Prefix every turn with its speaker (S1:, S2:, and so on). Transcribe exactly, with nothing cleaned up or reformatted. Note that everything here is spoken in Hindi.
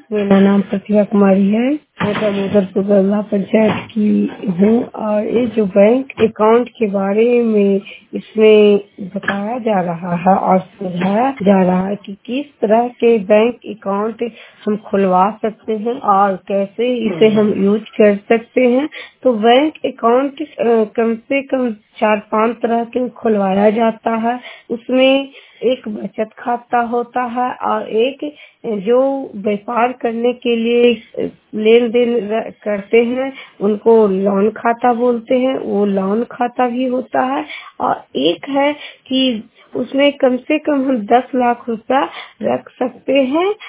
S1: मेरा नाम प्रतिभा कुमारी है। मैं दामोदरपुर गल्ला पंचायत की हूँ और ये जो बैंक अकाउंट के बारे में इसमें बताया जा रहा है और समझाया जा रहा है कि किस तरह के बैंक अकाउंट हम खुलवा सकते हैं और कैसे इसे हम यूज कर सकते हैं। तो बैंक अकाउंट कम से कम चार पांच तरह के खुलवाया जाता है। उसमें एक बचत खाता होता है और एक जो व्यापार करने के लिए लेन देन करते हैं उनको लोन खाता बोलते हैं, वो लोन खाता भी होता है। और एक है कि उसमें कम से कम हम दस लाख रुपया रख सकते हैं